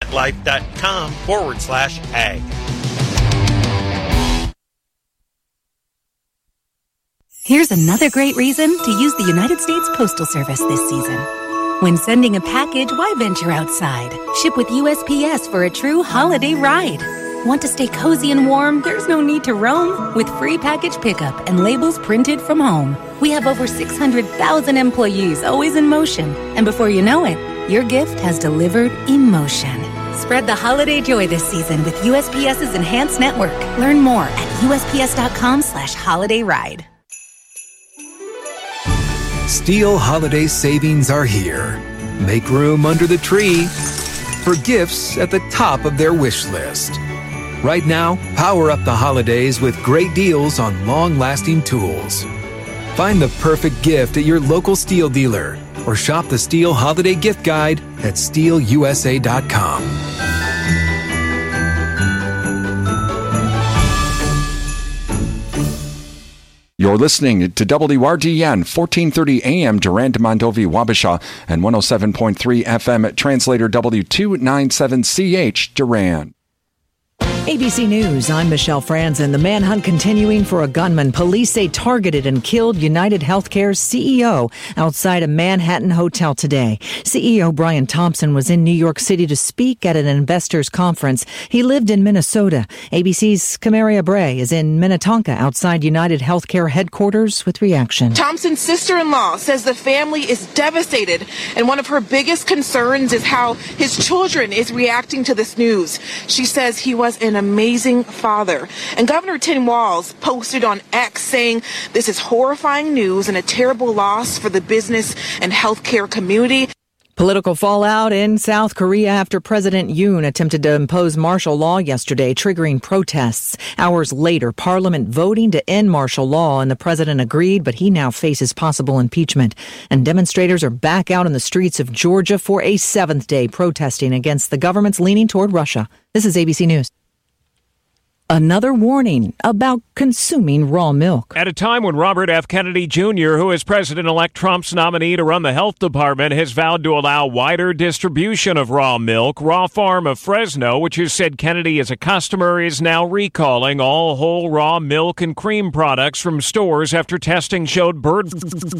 MetLife.com/ag. Here's another great reason to use the United States Postal Service this season. When sending a package, why venture outside? Ship with USPS for a true holiday ride. Want to stay cozy and warm? There's no need to roam. With free package pickup and labels printed from home. We have over 600,000 employees always in motion. And before you know it, your gift has delivered emotion. Spread the holiday joy this season with USPS's Enhanced Network. Learn more at USPS.com/holidayride. Steel holiday savings are here. Make room under the tree for gifts at the top of their wish list. Right now, power up the holidays with great deals on long-lasting tools. Find the perfect gift at your local Steel dealer or shop the Steel Holiday Gift Guide at steelusa.com. You're listening to WRDN 1430 AM Durand, Mondovi, Wabasha, and 107.3 FM Translator W297CH Durand. ABC News, I'm Michelle Franzen. The manhunt continuing for a gunman police say targeted and killed United Healthcare's CEO outside a Manhattan hotel today. CEO Brian Thompson was in New York City to speak at an investors conference. He lived in Minnesota. ABC's Camaria Bray is in Minnetonka outside United Healthcare headquarters with reaction. Thompson's sister-in-law says the family is devastated, and one of her biggest concerns is how his children is reacting to this news. She says he was an amazing father. And Governor Tim Walz posted on X saying this is horrifying news and a terrible loss for the business and healthcare community. Political fallout in South Korea after President Yoon attempted to impose martial law yesterday, triggering protests. Hours later, Parliament voting to end martial law, and the president agreed, but he now faces possible impeachment. And demonstrators are back out in the streets of Georgia for a seventh day protesting against the government's leaning toward Russia. This is ABC News. Another warning about consuming raw milk. At a time when Robert F. Kennedy Jr., who is President-elect Trump's nominee to run the health department, has vowed to allow wider distribution of raw milk, Raw Farm of Fresno, which has said Kennedy is a customer, is now recalling all whole raw milk and cream products from stores after testing showed bird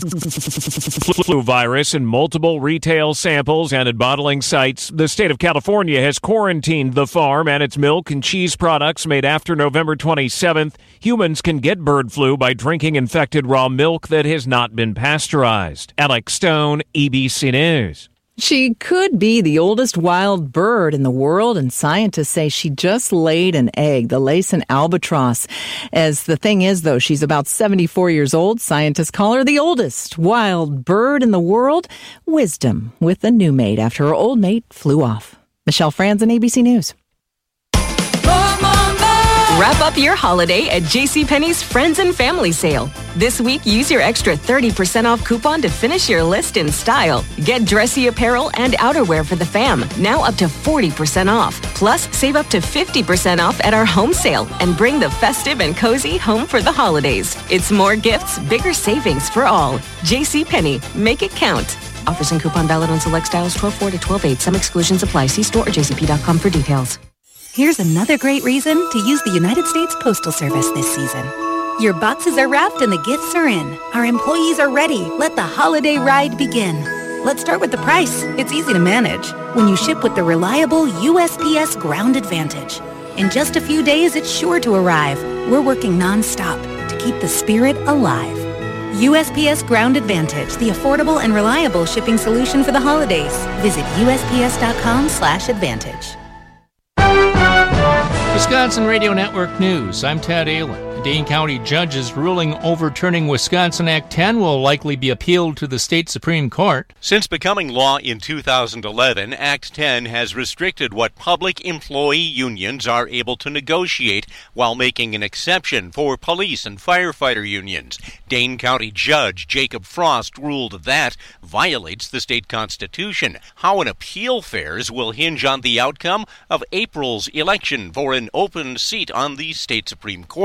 flu virus in multiple retail samples and at bottling sites. The state of California has quarantined the farm and its milk and cheese products made after November 27th. Humans can get bird flu by drinking infected raw milk that has not been pasteurized. Alex Stone, ABC News. She could be the oldest wild bird in the world, and scientists say she just laid an egg, the Laysan albatross. As the thing is, though, she's about 74 years old. Scientists call her the oldest wild bird in the world. Wisdom with a new mate after her old mate flew off. Michelle Franzen, ABC News. Wrap up your holiday at JCPenney's Friends and Family Sale. This week, use your extra 30% off coupon to finish your list in style. Get dressy apparel and outerwear for the fam, now up to 40% off. Plus, save up to 50% off at our home sale and bring the festive and cozy home for the holidays. It's more gifts, bigger savings for all. JCPenney, make it count. Offers and coupon valid on select styles 12/4 to 12/8. Some exclusions apply. See store or jcp.com for details. Here's another great reason to use the United States Postal Service this season. Your boxes are wrapped and the gifts are in. Our employees are ready. Let the holiday ride begin. Let's start with the price. It's easy to manage when you ship with the reliable USPS Ground Advantage. In just a few days, it's sure to arrive. We're working nonstop to keep the spirit alive. USPS Ground Advantage, the affordable and reliable shipping solution for the holidays. Visit USPS.com/advantage. Wisconsin Radio Network News. I'm Ted Allen. The Dane County judge's ruling overturning Wisconsin Act 10 will likely be appealed to the state Supreme Court. Since becoming law in 2011, Act 10 has restricted what public employee unions are able to negotiate while making an exception for police and firefighter unions. Dane County Judge Jacob Frost ruled that violates the state constitution. How an appeal fares will hinge on the outcome of April's election for an open seat on the state Supreme Court.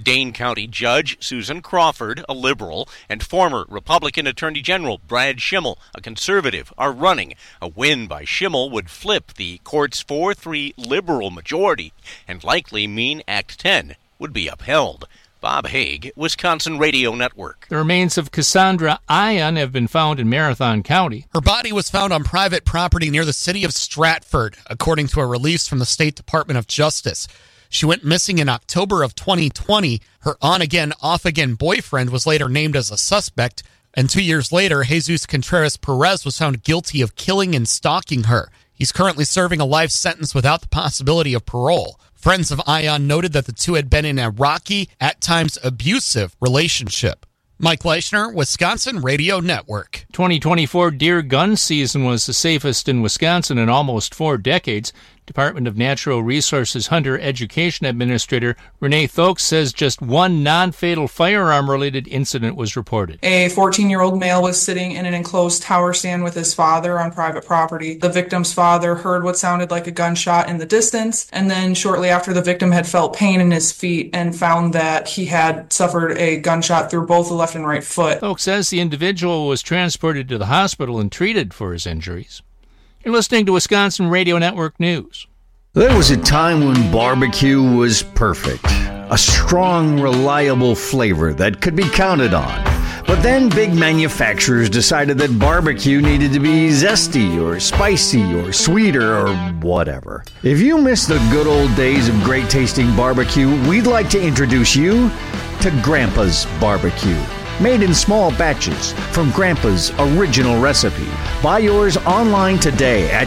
Dane County Judge Susan Crawford, a liberal, and former Republican Attorney General Brad Schimel, a conservative, are running. A win by Schimel would flip the court's 4-3 liberal majority and likely mean Act 10 would be upheld. Bob Haig, Wisconsin Radio Network. The remains of Cassandra Ion have been found in Marathon County. Her body was found on private property near the city of Stratford, according to a release from the State Department of Justice. She went missing in October of 2020. Her on-again, off-again boyfriend was later named as a suspect, and 2 years later, Jesus Contreras Perez was found guilty of killing and stalking her. He's currently serving a life sentence without the possibility of parole. Friends of Ion noted that the two had been in a rocky, at times abusive, relationship. Mike Leischner, Wisconsin Radio Network. 2024 deer gun season was the safest in Wisconsin in almost 4 decades. Department of Natural Resources Hunter Education Administrator Renee Thokes says just one non-fatal firearm-related incident was reported. A 14-year-old male was sitting in an enclosed tower stand with his father on private property. The victim's father heard what sounded like a gunshot in the distance, and then shortly after, the victim had felt pain in his feet and found that he had suffered a gunshot through both the left and right foot. Thokes says the individual was transported to the hospital and treated for his injuries. You're listening to Wisconsin Radio Network News. There was a time when barbecue was perfect. A strong, reliable flavor that could be counted on. But then big manufacturers decided that barbecue needed to be zesty or spicy or sweeter or whatever. If you miss the good old days of great tasting barbecue, we'd like to introduce you to Grandpa's Barbecue. Made in small batches from Grandpa's original recipe. Buy yours online today at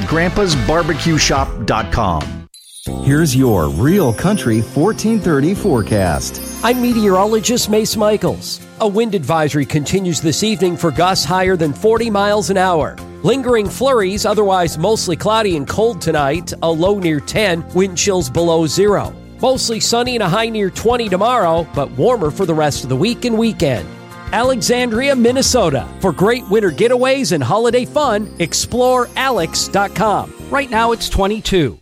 grandpasbarbecueshop.com. Here's your Real Country 1430 forecast. I'm meteorologist Mace Michaels. A wind advisory continues this evening for gusts higher than 40 miles an hour. Lingering flurries, otherwise mostly cloudy and cold tonight, a low near 10, wind chills below 0. Mostly sunny and a high near 20 tomorrow, but warmer for the rest of the week and weekend. Alexandria, Minnesota. For great winter getaways and holiday fun, explore alex.com. Right now it's 22.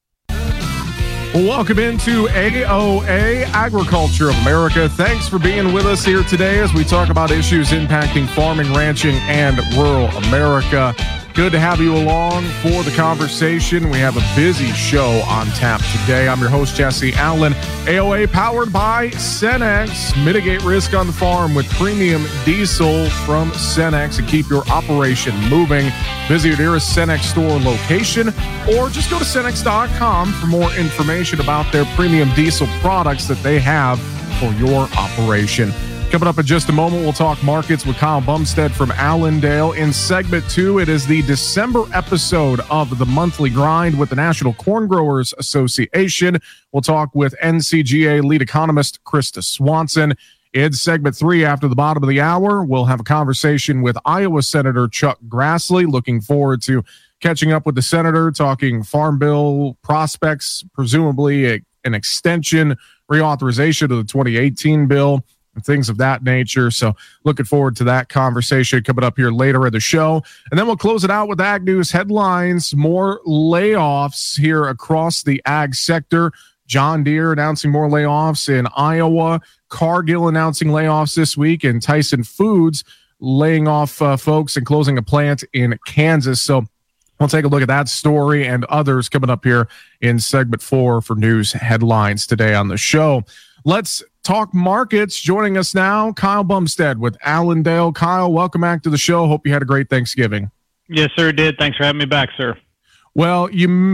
Welcome into AOA, Agriculture of America. Thanks for being with us here today as we talk about issues impacting farming, ranching, and rural America. Good to have you along for the conversation. We have a busy show on tap today. I'm your host, Jesse Allen. AOA powered by Cenex. Mitigate risk on the farm with premium diesel from Cenex and keep your operation moving. Visit your nearest Cenex store location or just go to Cenex.com for more information about their premium diesel products that they have for your operation. Coming up in just a moment, we'll talk markets with Kyle Bumstead from Allendale. In segment 2, it is the December episode of the Monthly Grind with the National Corn Growers Association. We'll talk with NCGA lead economist Krista Swanson. In segment 3, after the bottom of the hour, we'll have a conversation with Iowa Senator Chuck Grassley. Looking forward to catching up with the senator, talking farm bill prospects, presumably an extension, reauthorization of the 2018 bill, and things of that nature. So looking forward to that conversation coming up here later in the show. And then we'll close it out with Ag News headlines. More layoffs here across the ag sector. John Deere announcing more layoffs in Iowa. Cargill announcing layoffs this week. And Tyson Foods laying off folks and closing a plant in Kansas. So we'll take a look at that story and others coming up here in segment 4 for news headlines today on the show. Let's talk markets. Joining us now, Kyle Bumstead with Allendale. Kyle, welcome back to the show. Hope you had a great Thanksgiving. Yes, sir, did. Thanks for having me back, sir. Well,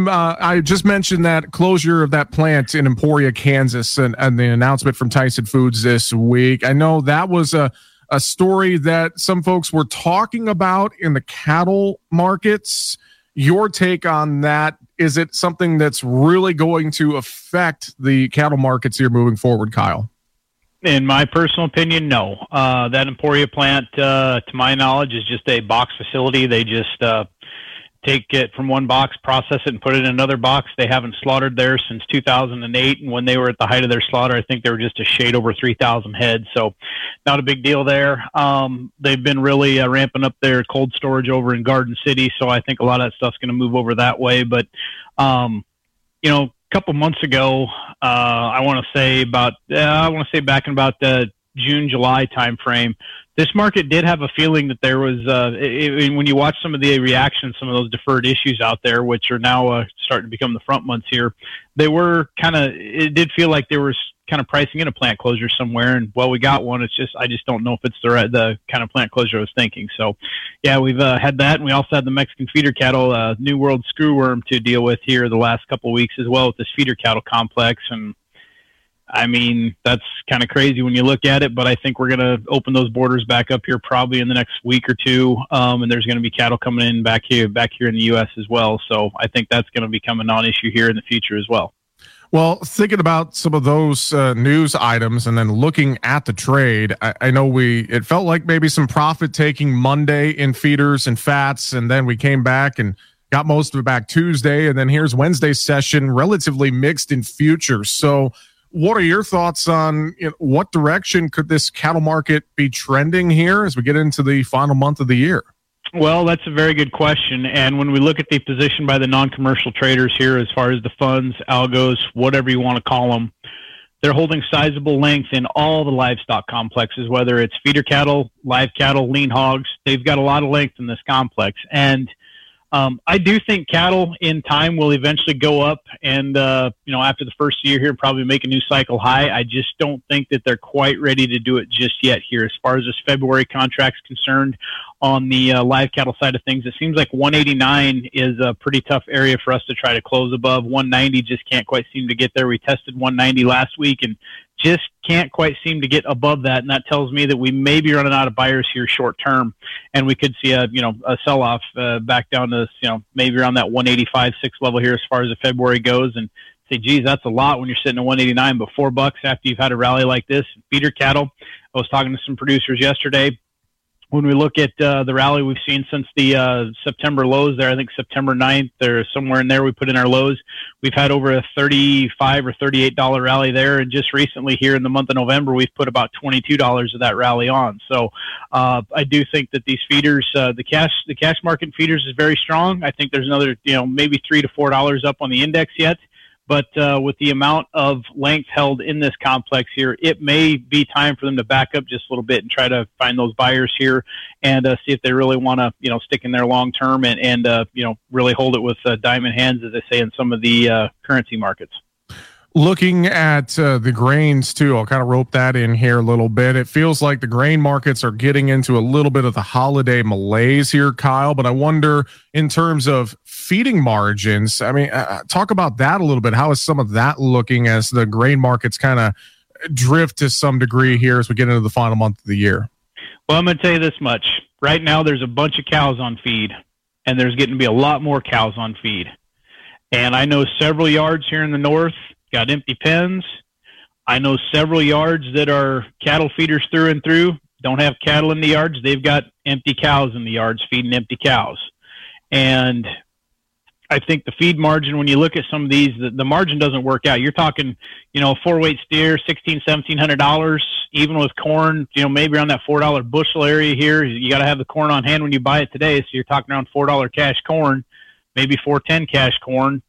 I just mentioned that closure of that plant in Emporia, Kansas, and the announcement from Tyson Foods this week. I know that was a story that some folks were talking about in the cattle markets. Your take on that? Is it something that's really going to affect the cattle markets here moving forward, Kyle? In my personal opinion, no. That Emporia plant, to my knowledge, is just a box facility. They just take it from one box, process it, and put it in another box. They haven't slaughtered there since 2008, and when they were at the height of their slaughter, I think they were just a shade over 3,000 head, so not a big deal there. They've been really ramping up their cold storage over in Garden City, so I think a lot of that stuff's going to move over that way. But, a couple months ago, I want to say back in about the June, July timeframe. This market did have a feeling that there was, when you watch some of the reactions, some of those deferred issues out there, which are now starting to become the front months here, it did feel like there was kind of pricing in a plant closure somewhere. And well, we got one. I just don't know if it's the kind of plant closure I was thinking. So yeah, we've had that. And we also had the Mexican feeder cattle, New World screwworm to deal with here the last couple of weeks as well with this feeder cattle complex. And I mean, that's kind of crazy when you look at it, but I think we're going to open those borders back up here probably in the next week or two. And there's going to be cattle coming in back here in the U.S. as well. So I think that's going to become a non-issue here in the future as well. Well, thinking about some of those news items and then looking at the trade, I know it felt like maybe some profit taking Monday in feeders and fats, and then we came back and got most of it back Tuesday, and then here's Wednesday's session, relatively mixed in futures. So what are your thoughts on what direction could this cattle market be trending here as we get into the final month of the year? Well, that's a very good question. And when we look at the position by the non-commercial traders here, as far as the funds, algos, whatever you want to call them, they're holding sizable length in all the livestock complexes, whether it's feeder cattle, live cattle, lean hogs. They've got a lot of length in this complex. And I do think cattle in time will eventually go up and, after the first year here, probably make a new cycle high. I just don't think that they're quite ready to do it just yet here. As far as this February contract's concerned on the live cattle side of things, it seems like 189 is a pretty tough area for us to try to close above. 190 just can't quite seem to get there. We tested 190 last week and just can't quite seem to get above that, and that tells me that we may be running out of buyers here short term, and we could see a sell off back down to maybe around that 185.6 level here as far as the February goes, and say, geez, that's a lot when you're sitting at 189, but $4 after you've had a rally like this. Feeder cattle, I was talking to some producers yesterday. When we look at the rally we've seen since the September lows there, I think September 9th or somewhere in there we put in our lows, we've had over a $35 or $38 rally there. And just recently here in the month of November, we've put about $22 of that rally on. So I do think that these feeders, the cash market feeders is very strong. I think there's another, maybe $3 to $4 up on the index yet. But with the amount of length held in this complex here, it may be time for them to back up just a little bit and try to find those buyers here and see if they really want to, stick in there long term and really hold it with diamond hands, as they say in some of the currency markets. Looking at the grains, too, I'll kind of rope that in here a little bit. It feels like the grain markets are getting into a little bit of the holiday malaise here, Kyle, but I wonder in terms of feeding margins, I mean, talk about that a little bit. How is some of that looking as the grain markets kind of drift to some degree here as we get into the final month of the year? Well, I'm going to tell you this much. Right now, there's a bunch of cows on feed, and there's getting to be a lot more cows on feed. And I know several yards here in the north got empty pens. I know several yards that are cattle feeders through and through, don't have cattle in the yards. They've got empty cows in the yards feeding empty cows. And I think the feed margin, when you look at some of these, the margin doesn't work out. You're talking, a 4-weight steer, $1,600, $1,700, even with corn, maybe around that $4 bushel area here. You got to have the corn on hand when you buy it today. So you're talking around $4 cash corn, maybe $4.10 cash corn.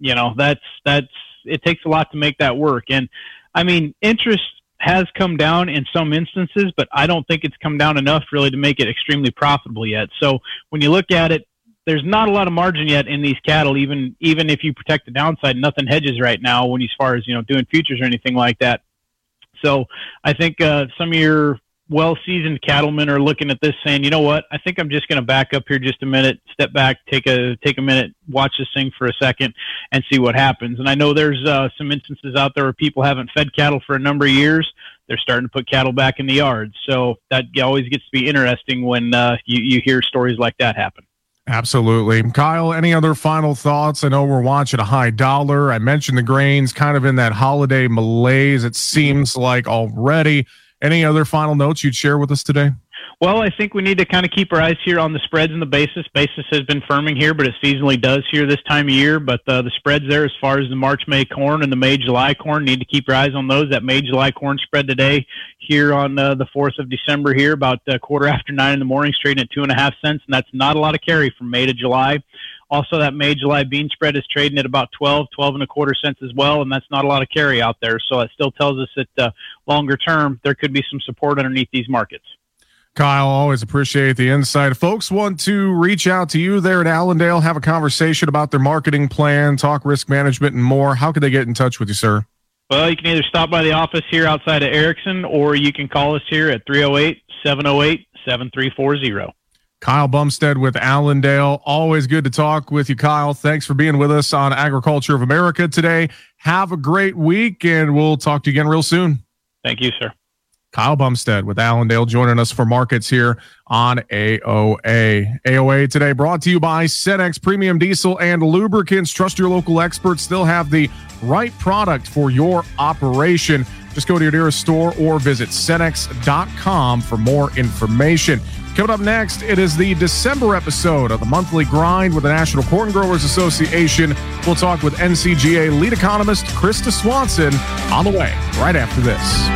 It takes a lot to make that work. And I mean, interest has come down in some instances, but I don't think it's come down enough really to make it extremely profitable yet. So when you look at it, there's not a lot of margin yet in these cattle, even if you protect the downside. Nothing hedges right now as far as, doing futures or anything like that. So I think some of your well-seasoned cattlemen are looking at this saying, you know what, I think I'm just going to back up here just a minute, step back, take a minute, watch this thing for a second and see what happens. And I know there's some instances out there where people haven't fed cattle for a number of years. They're starting to put cattle back in the yards. So that always gets to be interesting when you hear stories like that happen. Absolutely. Kyle, any other final thoughts? I know we're watching a high dollar. I mentioned the grains kind of in that holiday malaise, it seems like already. Any other final notes you'd share with us today? Well, I think we need to kind of keep our eyes here on the spreads and the basis. Basis has been firming here, but it seasonally does here this time of year. But the spreads there as far as the March-May corn and the May-July corn, need to keep your eyes on those. That May-July corn spread today here on the 4th of December here, about 9:15 in the morning, trading at 2.5 cents, and that's not a lot of carry from May to July. Also, that May July bean spread is trading at about 12 and a quarter cents as well, and that's not a lot of carry out there. So it still tells us that longer term, there could be some support underneath these markets. Kyle, always appreciate the insight. If folks want to reach out to you there at Allendale, have a conversation about their marketing plan, talk risk management and more, how can they get in touch with you, sir? Well, you can either stop by the office here outside of Erickson, or you can call us here at 308-708-7340. Kyle Bumstead with Allendale. Always good to talk with you, Kyle. Thanks for being with us on Agriculture of America today. Have a great week, and we'll talk to you again real soon. Thank you, sir. Kyle Bumstead with Allendale joining us for markets here on AOA. AOA today brought to you by Cenex Premium Diesel and Lubricants. Trust your local experts. They'll have the right product for your operation. Just go to your nearest store or visit Cenex.com for more information. Coming up next, it is the December episode of the Monthly Grind with the National Corn Growers Association. We'll talk with NCGA lead economist Krista Swanson on the way right after this.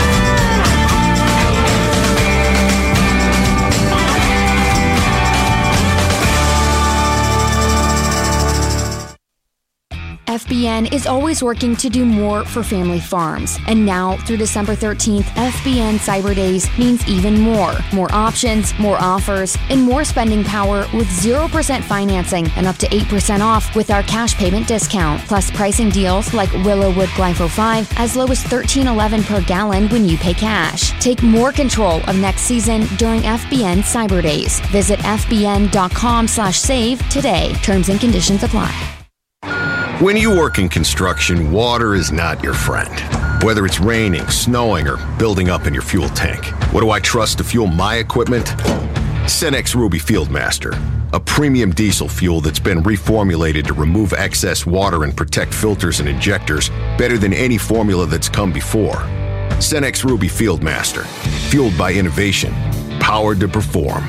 FBN is always working to do more for family farms. And now, through December 13th, FBN Cyber Days means even more. More options, more offers, and more spending power with 0% financing and up to 8% off with our cash payment discount. Plus pricing deals like Willowwood Glypho 5 as low as $13.11 per gallon when you pay cash. Take more control of next season during FBN Cyber Days. Visit fbn.com/save today. Terms and conditions apply. When you work in construction, water is not your friend. Whether it's raining, snowing, or building up in your fuel tank. What do I trust to fuel my equipment? Cenex Ruby Fieldmaster, a premium diesel fuel that's been reformulated to remove excess water and protect filters and injectors better than any formula that's come before. Cenex Ruby Fieldmaster, fueled by innovation, powered to perform.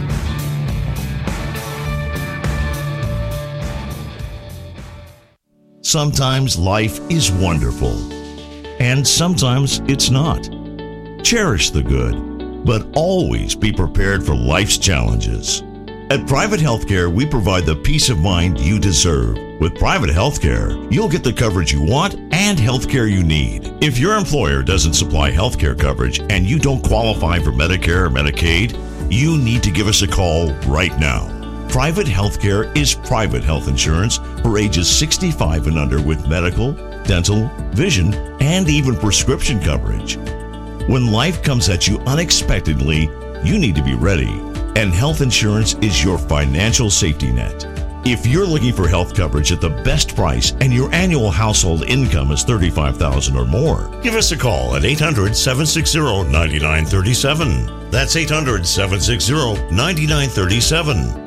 Sometimes life is wonderful, and sometimes it's not. Cherish the good, but always be prepared for life's challenges. At Private Healthcare, we provide the peace of mind you deserve. With Private Healthcare, you'll get the coverage you want and healthcare you need. If your employer doesn't supply healthcare coverage and you don't qualify for Medicare or Medicaid, you need to give us a call right now. Private Healthcare is private health insurance for ages 65 and under with medical, dental, vision, and even prescription coverage. When life comes at you unexpectedly, you need to be ready, and health insurance is your financial safety net. If you're looking for health coverage at the best price and your annual household income is $35,000 or more, give us a call at 800-760-9937. That's 800-760-9937.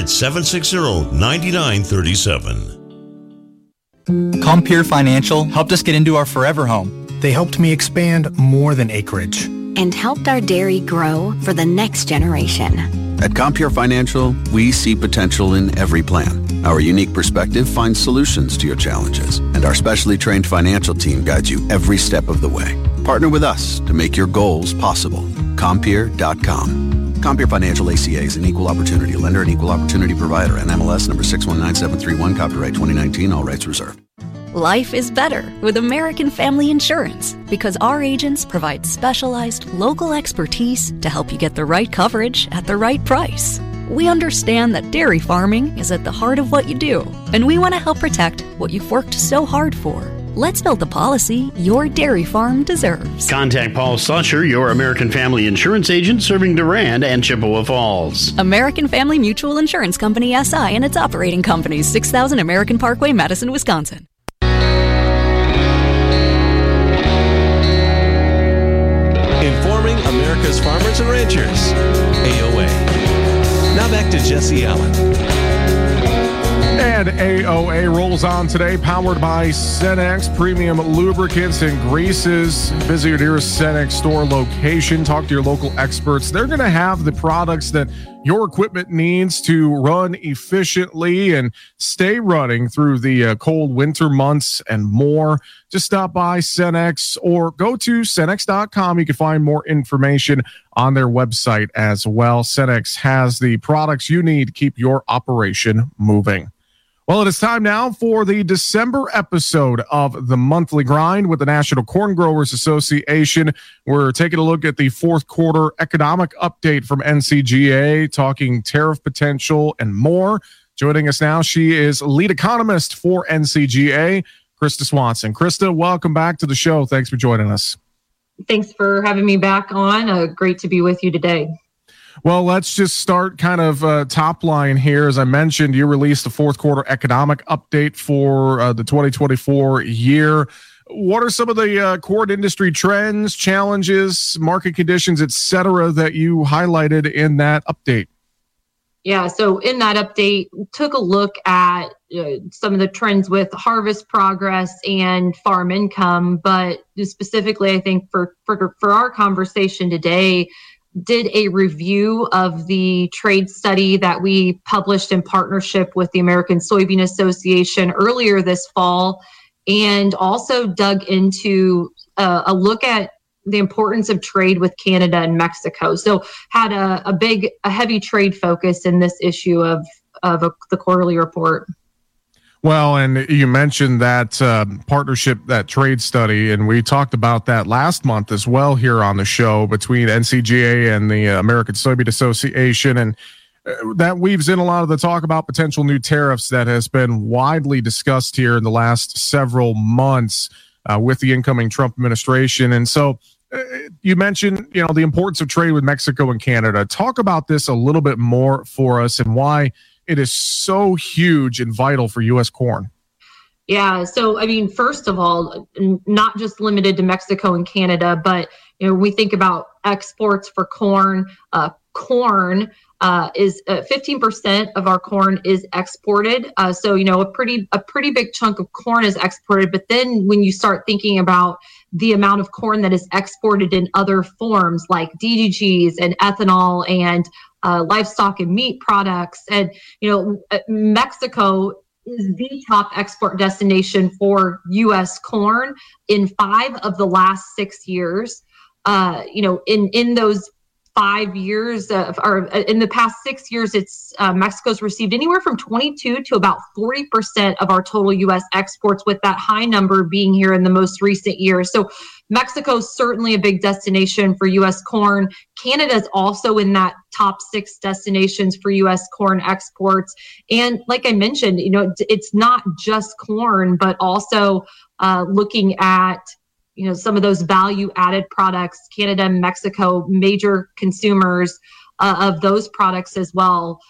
800-760-9937. Compeer Financial helped us get into our forever home. They helped me expand more than acreage. And helped our dairy grow for the next generation. At Compeer Financial, we see potential in every plan. Our unique perspective finds solutions to your challenges, and our specially trained financial team guides you every step of the way. Partner with us to make your goals possible. Compeer.com. Compeer Financial ACA is an equal opportunity lender and equal opportunity provider. NMLS number 619731, copyright 2019, all rights reserved. Life is better with American Family Insurance because our agents provide specialized local expertise to help you get the right coverage at the right price. We understand that dairy farming is at the heart of what you do, and we want to help protect what you've worked so hard for. Let's build the policy your dairy farm deserves. Contact Paul Slusher, your American Family Insurance agent serving Durand and Chippewa Falls. American Family Mutual Insurance Company, SI, and its operating companies, 6000 American Parkway, Madison, Wisconsin. Informing America's farmers and ranchers. AOA. Now back to Jesse Allen. And AOA rolls on today, powered by Cenex Premium Lubricants and Greases. Visit your nearest Cenex store location. Talk to your local experts. They're going to have the products that your equipment needs to run efficiently and stay running through the cold winter months and more. Just stop by Cenex or go to Cenex.com. You can find more information on their website as well. Cenex has the products you need to keep your operation moving. Well, it is time now for the December episode of the Monthly Grind with the National Corn Growers Association. We're taking a look at the fourth quarter economic update from NCGA, talking tariff potential and more. Joining us now, she is lead economist for NCGA, Krista Swanson. Krista, welcome back to the show. Thanks for joining us. Thanks for having me back on. Great to be with you today. Well, let's just start kind of top line here. As I mentioned, you released the fourth quarter economic update for the 2024 year. What are some of the corn industry trends, challenges, market conditions, et cetera, that you highlighted in that update? Yeah, so in that update, took a look at some of the trends with harvest progress and farm income, but specifically, I think for our conversation today, did a review of the trade study that we published in partnership with the American Soybean Association earlier this fall, and also dug into a look at the importance of trade with Canada and Mexico. So had a heavy trade focus in this issue of the quarterly report. Well, and you mentioned that partnership, that trade study, and we talked about that last month as well here on the show between NCGA and the American Soybean Association. And that weaves in a lot of the talk about potential new tariffs that has been widely discussed here in the last several months with the incoming Trump administration. And so you mentioned, the importance of trade with Mexico and Canada. Talk about this a little bit more for us and why it is so huge and vital for U.S. corn. Yeah. So, first of all, not just limited to Mexico and Canada, but, we think about exports for corn. Corn is 15% of our corn is exported. So, a pretty big chunk of corn is exported. But then when you start thinking about the amount of corn that is exported in other forms like DDGs and ethanol and livestock and meat products. And, Mexico is the top export destination for U.S. corn in 5 of the last 6 years. In those 5 years or in the past 6 years, it's Mexico's received anywhere from 22 to about 40% of our total U.S. exports, with that high number being here in the most recent years. So Mexico's certainly a big destination for U.S. corn. Canada is also in that top 6 destinations for U.S. corn exports. And like I mentioned, it's not just corn, but also looking at some of those value-added products. Canada and Mexico, major consumers of those products as well.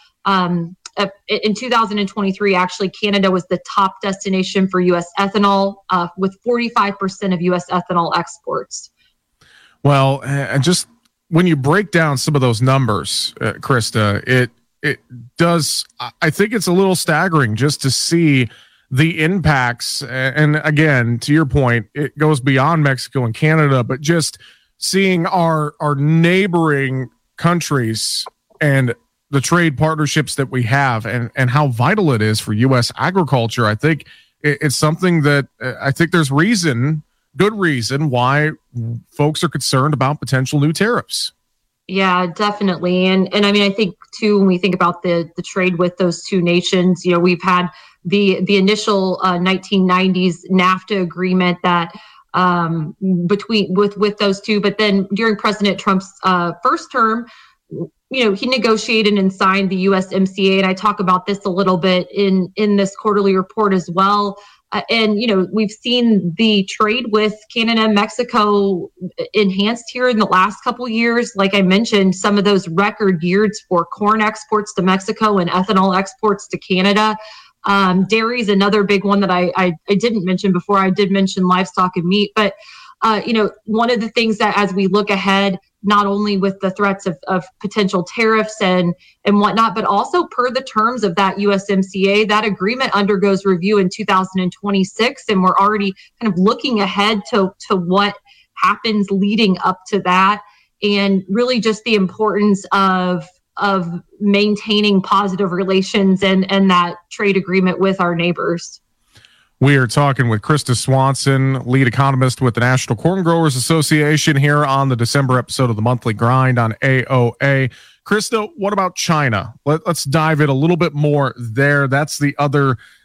In 2023, actually, Canada was the top destination for U.S. ethanol, with 45% of U.S. ethanol exports. Well, and just when you break down some of those numbers, Krista, it does. I think it's a little staggering just to see the impacts. And again, to your point, it goes beyond Mexico and Canada, but just seeing our neighboring countries and the trade partnerships that we have and how vital it is for U.S. agriculture. I think it's something that I think there's good reason why folks are concerned about potential new tariffs. Yeah, definitely. And I think too, when we think about the trade with those two nations, we've had the initial 1990s NAFTA agreement that with those two, but then during President Trump's first term, he negotiated and signed the USMCA, and I talk about this a little bit in this quarterly report as well. And we've seen the trade with Canada and Mexico enhanced here in the last couple of years. Like I mentioned, some of those record years for corn exports to Mexico and ethanol exports to Canada. Dairy is another big one that I didn't mention before. I did mention livestock and meat, but one of the things that as we look ahead, not only with the threats of potential tariffs and whatnot, but also per the terms of that USMCA, that agreement undergoes review in 2026. And we're already kind of looking ahead to what happens leading up to that. And really just the importance of maintaining positive relations and that trade agreement with our neighbors. We are talking with Krista Swanson, lead economist with the National Corn Growers Association, here on the December episode of the Monthly Grind on AOA. Krista, what about China? Let's dive in a little bit more there. That's the other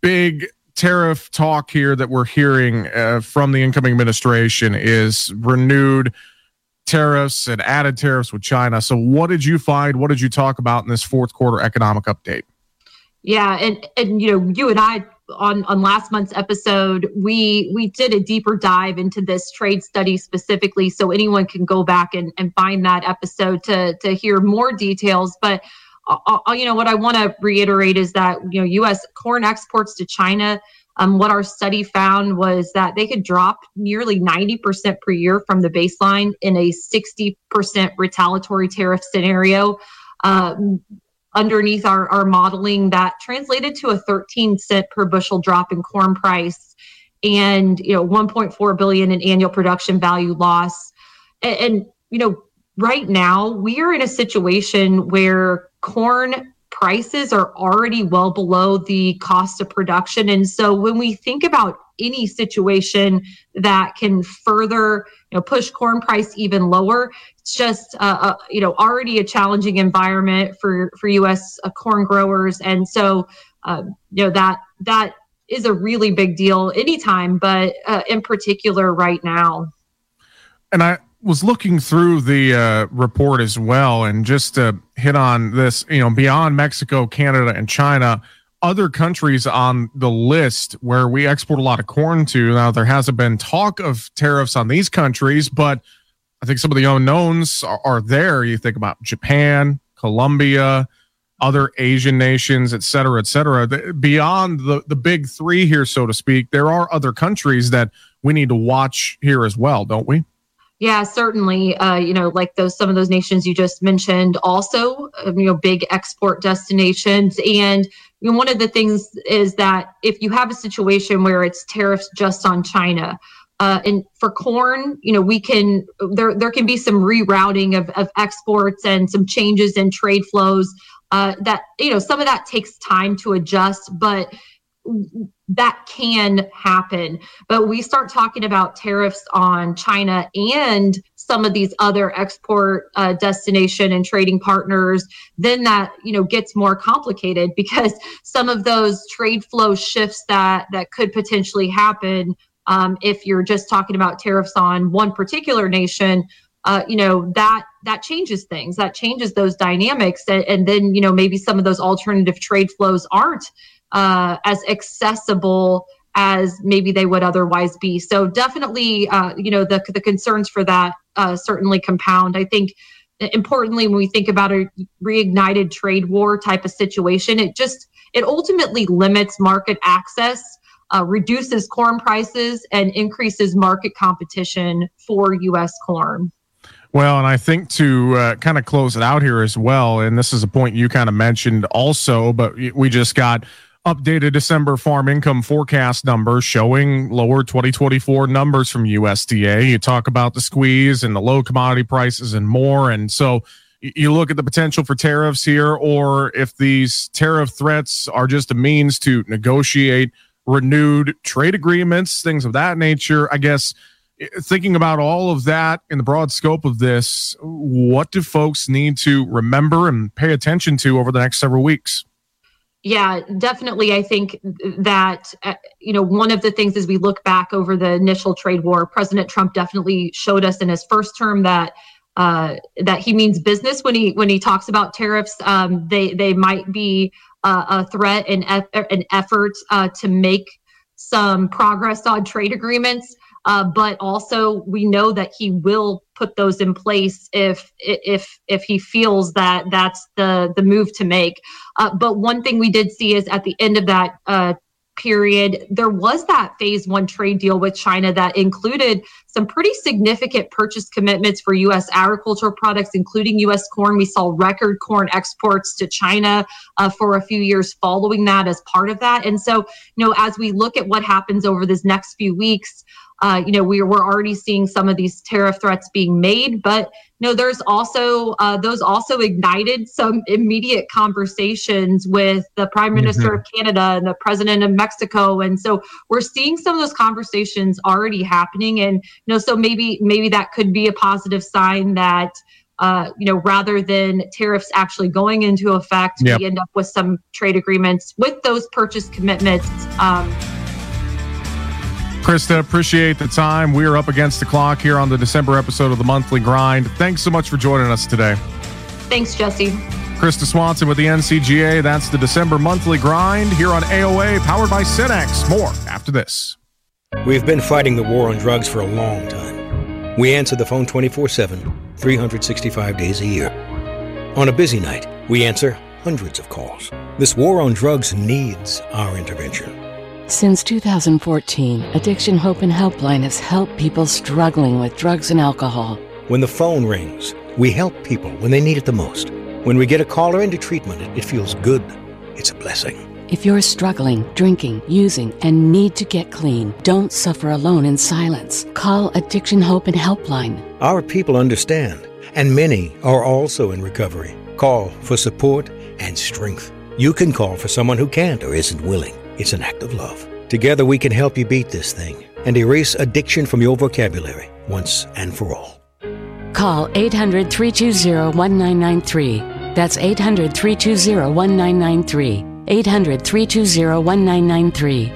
big tariff talk here that we're hearing from the incoming administration is renewed tariffs and added tariffs with China. So what did you find? What did you talk about in this fourth quarter economic update? Yeah, and you and I on last month's episode, we did a deeper dive into this trade study specifically, so anyone can go back and find that episode to hear more details. But what I want to reiterate is that U.S. corn exports to China, what our study found was that they could drop nearly 90% per year from the baseline in a 60% retaliatory tariff scenario. Underneath our modeling, that translated to a 13-cent per bushel drop in corn price and $1.4 billion in annual production value loss. And right now we are in a situation where corn prices are already well below the cost of production. And so when we think about any situation that can further push corn price even lower, it's just already a challenging environment for U.S. Corn growers. And so that is a really big deal anytime, but in particular right now. And I was looking through the report as well, and just to hit on this, beyond Mexico, Canada, and China, other countries on the list where we export a lot of corn to. Now, there hasn't been talk of tariffs on these countries, but I think some of the unknowns are there. You think about Japan, Colombia, other Asian nations, et cetera, et cetera. Beyond the big three here, so to speak, there are other countries that we need to watch here as well, don't we? Yeah, certainly. Like some of those nations you just mentioned, also, big export destinations. And one of the things is that if you have a situation where it's tariffs just on China, and for corn, we can there can be some rerouting of exports and some changes in trade flows. That some of that takes time to adjust, but that can happen. But we start talking about tariffs on China and some of these other export destination and trading partners, then that gets more complicated, because some of those trade flow shifts that could potentially happen if you're just talking about tariffs on one particular nation, that changes things, that changes those dynamics, and then maybe some of those alternative trade flows aren't as accessible as maybe they would otherwise be. So definitely, the concerns for that certainly compound. I think importantly, when we think about a reignited trade war type of situation, it ultimately limits market access, reduces corn prices, and increases market competition for U.S. corn. Well, and I think to kind of close it out here as well, and this is a point you kind of mentioned also, but we just got updated December farm income forecast numbers showing lower 2024 numbers from USDA. You talk about the squeeze and the low commodity prices and more. And so you look at the potential for tariffs here, or if these tariff threats are just a means to negotiate renewed trade agreements, things of that nature. I guess thinking about all of that in the broad scope of this, what do folks need to remember and pay attention to over the next several weeks? Yeah, definitely. I think that, one of the things as we look back over the initial trade war, President Trump definitely showed us in his first term that he means business when he talks about tariffs. They might be a threat and an effort to make some progress on trade agreements. But also we know that he will put those in place if he feels that that's the move to make. But one thing we did see is at the end of that period, there was that phase one trade deal with China that included some pretty significant purchase commitments for U.S. agricultural products, including U.S. corn. We saw record corn exports to China for a few years following that as part of that. And so, as we look at what happens over this next few weeks, we're already seeing some of these tariff threats being made, but there's also those also ignited some immediate conversations with the Prime Minister of Canada and the President of Mexico, and so we're seeing some of those conversations already happening. And so maybe that could be a positive sign that rather than tariffs actually going into effect, Yep. we end up with some trade agreements with those purchase commitments. Krista, appreciate the time. We are up against the clock here on the December episode of the Monthly Grind. Thanks so much for joining us today. Thanks, Jesse. Krista Swanson with the NCGA. That's the December Monthly Grind here on AOA, powered by Cenex. More after this. We've been fighting the war on drugs for a long time. We answer the phone 24/7, 365 days a year. On a busy night, we answer hundreds of calls. This war on drugs needs our intervention. Since 2014, Addiction Hope and Helpline has helped people struggling with drugs and alcohol. When the phone rings, we help people when they need it the most. When we get a caller into treatment, it feels good. It's a blessing. If you're struggling, drinking, using, and need to get clean, don't suffer alone in silence. Call Addiction Hope and Helpline. Our people understand, and many are also in recovery. Call for support and strength. You can call for someone who can't or isn't willing. It's an act of love. Together we can help you beat this thing and erase addiction from your vocabulary once and for all. Call 800-320-1993. That's 800-320-1993. 800-320-1993.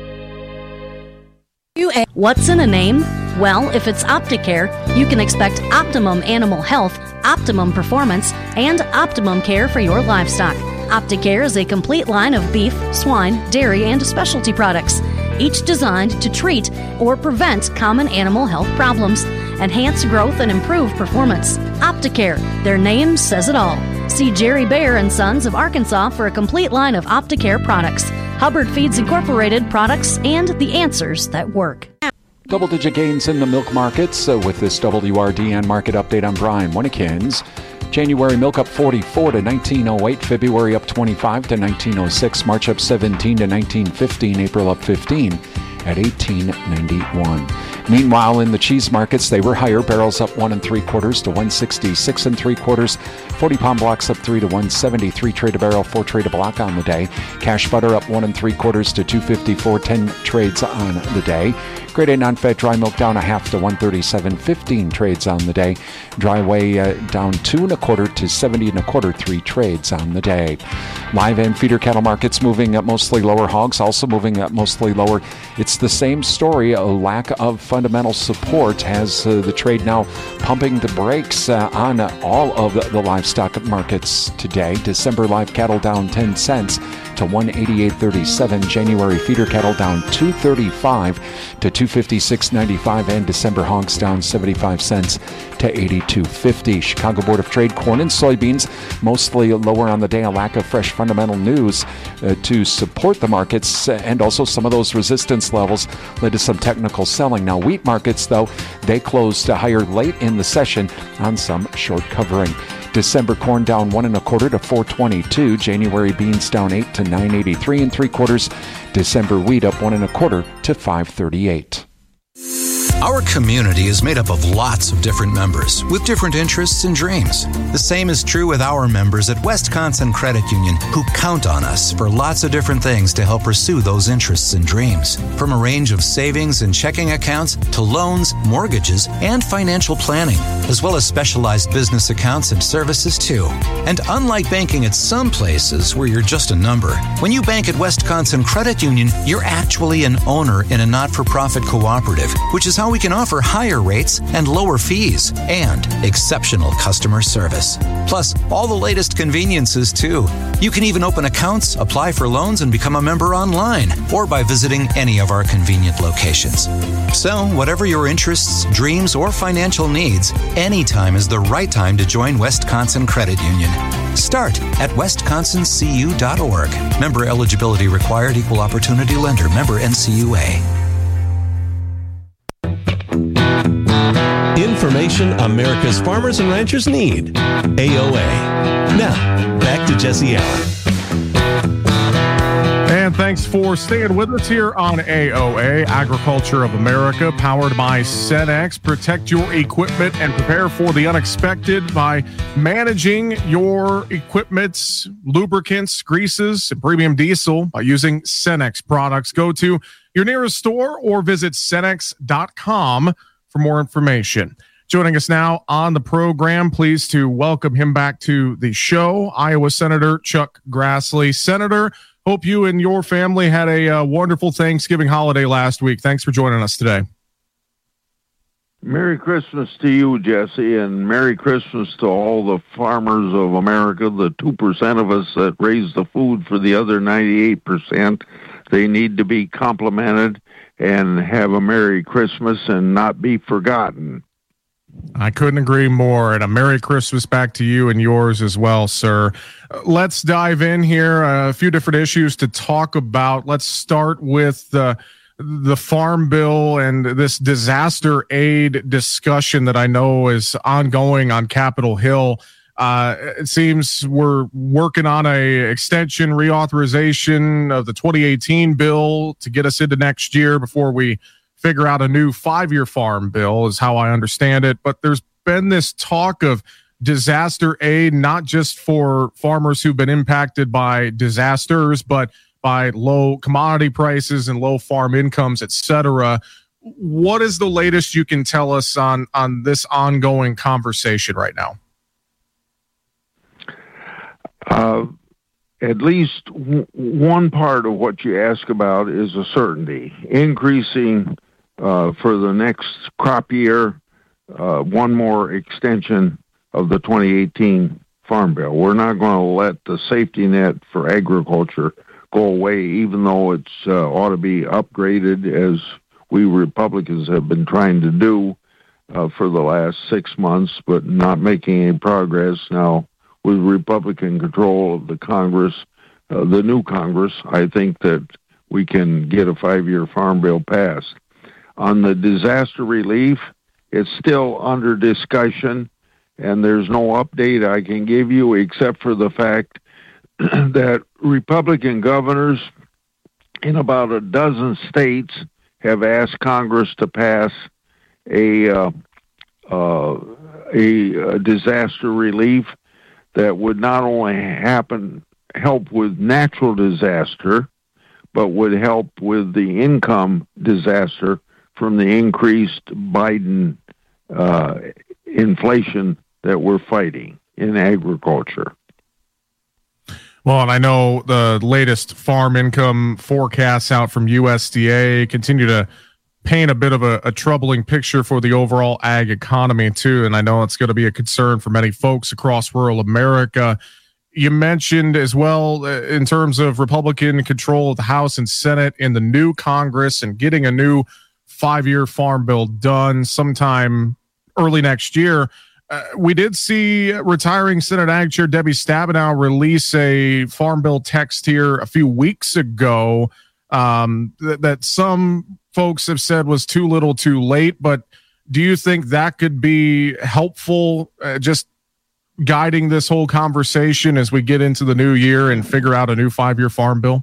What's in a name? Well, if it's Opticare, you can expect optimum animal health, optimum performance, and optimum care for your livestock. Opticare is a complete line of beef, swine, dairy, and specialty products, each designed to treat or prevent common animal health problems, enhance growth, and improve performance. Opticare, their name says it all. See Jerry Baer and Sons of Arkansas for a complete line of Opticare products, Hubbard Feeds Incorporated products, and the answers that work. Double-digit gains in the milk markets with this WRDN market update. I'm Brian Winnekins. January milk up 44 to 1908, February up 25 to 1906, March up 17 to 1915, April up 15 at 1891. Meanwhile, in the cheese markets, they were higher. Barrels up 1 3/4 to 166 3/4. 40-pound blocks up 3 to 173 trade a barrel, 4 trade a block on the day. Cash butter up 1 3/4 to 254, 10 trades on the day. Grade A non-fat dry milk down 1/2 to 137, 15 trades on the day. Dry whey down 2 1/4 to 70 1/4, 3 trades on the day. Live and feeder cattle markets moving up mostly lower. Hogs also moving up mostly lower. It's the same story. A lack of fundamental support has the trade now pumping the brakes on all of the livestock markets today. December live cattle down 10 cents to 188.37. January feeder cattle down 235 to 256.95, and December hogs down 75 cents to 82.50. Chicago Board of Trade corn and soybeans mostly lower on the day. A lack of fresh fundamental news to support the markets, and also some of those resistance levels led to some technical selling. Now wheat markets, though, they closed higher late in the session on some short covering. December corn down 1 1/4 to 422. January beans down 8 to 983 3/4. December wheat up 1 1/4 to 538. Our community is made up of lots of different members with different interests and dreams. The same is true with our members at Wisconsin Credit Union, who count on us for lots of different things to help pursue those interests and dreams. From a range of savings and checking accounts to loans, mortgages, and financial planning, as well as specialized business accounts and services too. And unlike banking at some places where you're just a number, when you bank at Wisconsin Credit Union, you're actually an owner in a not-for-profit cooperative, which is how we can offer higher rates and lower fees and exceptional customer service. Plus, all the latest conveniences too. You can even open accounts, apply for loans, and become a member online or by visiting any of our convenient locations. So, whatever your interests, dreams, or financial needs, anytime is the right time to join Wisconsin Credit Union. Start at wisconsincu.org. Member eligibility required. Equal opportunity lender. Member NCUA. Information America's farmers and ranchers need. AOA. Now, back to Jesse Allen. And thanks for staying with us here on AOA, Agriculture of America, powered by Cenex. Protect your equipment and prepare for the unexpected by managing your equipment's lubricants, greases, and premium diesel by using Cenex products. Go to your nearest store or visit Cenex.com for more information. Joining us now on the program, pleased to welcome him back to the show, Iowa Senator Chuck Grassley. Senator, hope you and your family had a wonderful Thanksgiving holiday last week. Thanks for joining us today. Merry Christmas to you, Jesse, and Merry Christmas to all the farmers of America, the 2% of us that raise the food for the other 98%. They need to be complimented and have a Merry Christmas and not be forgotten. I couldn't agree more, and a Merry Christmas back to you and yours as well, sir. Let's dive in here. A few different issues to talk about. Let's start with the Farm Bill and this disaster aid discussion that I know is ongoing on Capitol Hill. It seems we're working on a extension, reauthorization of the 2018 bill to get us into next year before we figure out a new 5-year farm bill, is how I understand it. But there's been this talk of disaster aid, not just for farmers who've been impacted by disasters, but by low commodity prices and low farm incomes, et cetera. What is the latest you can tell us on this ongoing conversation right now? At least one part of what you ask about is a certainty. Increasing for the next crop year, one more extension of the 2018 Farm Bill. We're not going to let the safety net for agriculture go away, even though it's ought to be upgraded, as we Republicans have been trying to do for the last 6 months, but not making any progress. Now, with Republican control of the Congress, the new Congress, I think that we can get a 5-year farm bill passed. On the disaster relief, it's still under discussion, and there's no update I can give you except for the fact that Republican governors in about a dozen states have asked Congress to pass a disaster relief that would not only help with natural disaster, but would help with the income disaster from the increased Biden inflation that we're fighting in agriculture. Well, and I know the latest farm income forecasts out from USDA continue to paint a bit of a troubling picture for the overall ag economy, too. And I know it's going to be a concern for many folks across rural America. You mentioned as well, in terms of Republican control of the House and Senate in the new Congress and getting a new 5-year farm bill done sometime early next year. We did see retiring Senate Ag Chair Debbie Stabenow release a farm bill text here a few weeks ago that some folks have said was too little too late. But do you think that could be helpful, just guiding this whole conversation as we get into the new year and figure out a new 5-year farm bill?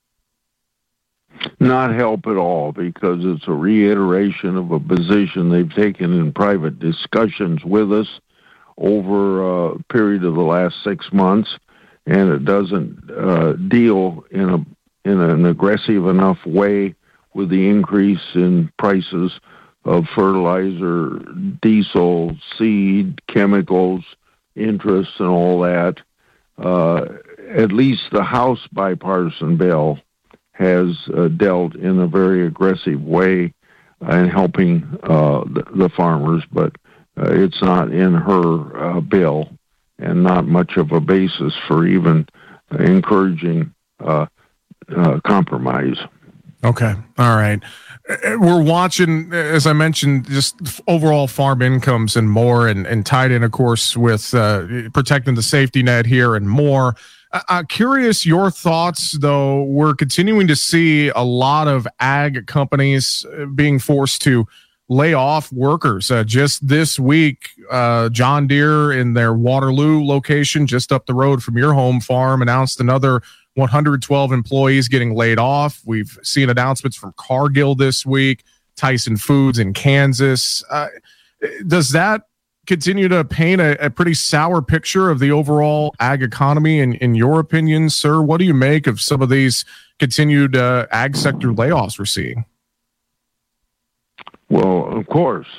Not help at all, because it's a reiteration of a position they've taken in private discussions with us over a period of the last 6 months, and it doesn't deal in an aggressive enough way with the increase in prices of fertilizer, diesel, seed, chemicals, interest, and all that. At least the House bipartisan bill has dealt in a very aggressive way in helping the farmers, but it's not in her bill, and not much of a basis for even encouraging compromise. Okay. All right. We're watching, as I mentioned, just overall farm incomes and more, and tied in, of course, with protecting the safety net here and more. Curious your thoughts, though. We're continuing to see a lot of ag companies being forced to lay off workers. Just this week, John Deere in their Waterloo location, just up the road from your home farm, announced another 112 employees getting laid off. We've seen announcements from Cargill this week, Tyson Foods in Kansas. Does that continue to paint a pretty sour picture of the overall ag economy in your opinion, sir? What do you make of some of these continued ag sector layoffs we're seeing? Well, of course,